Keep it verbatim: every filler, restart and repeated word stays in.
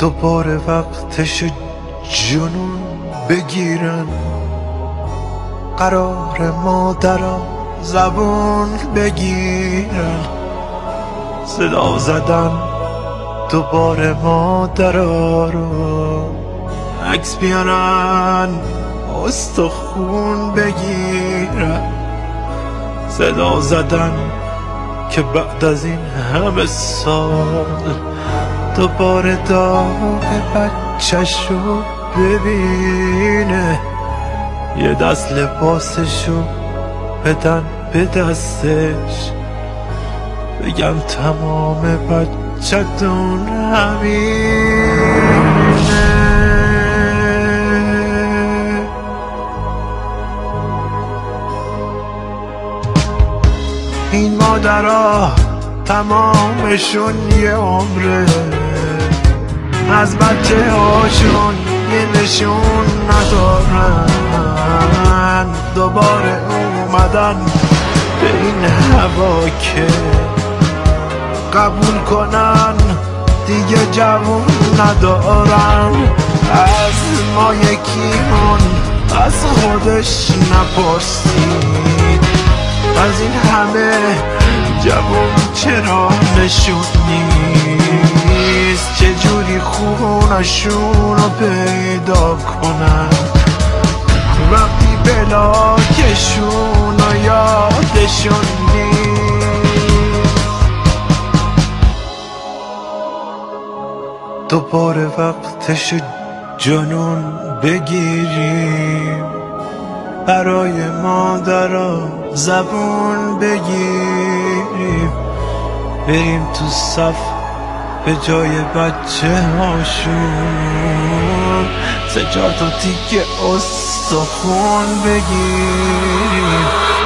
دوباره وقتش جنون بگیرن، قرار مادرها زبون بگیرن، صدا زدن دوباره مادرها رو، عکس بیارن استخون بگیرن، صدا زدن که بعد از این همه سال دوباره داغ بچه‌شو ببینه، یه دست لباسشو بدن به دستش، بگم تمام بچه‌تون همینه. این مادرها تمامشون یه عمره، از بچه هاشون یه نشون ندارن، دوباره اومدن به این هوا که قبول کنن دیگه جوون ندارن. از ما یکیمون از خودش نپرسید، از این همه جوون چرا نشون نیست، چجوری خونشون رو پیدا کنن وقتی بلاکشون رو یادشون نیست. دوباره وقتش جنون بگیریم، برای مادرها زبون بگیریم، بریم تو صف به جای بچه هاشون سه چهار تا تیکه استخون بگیریم.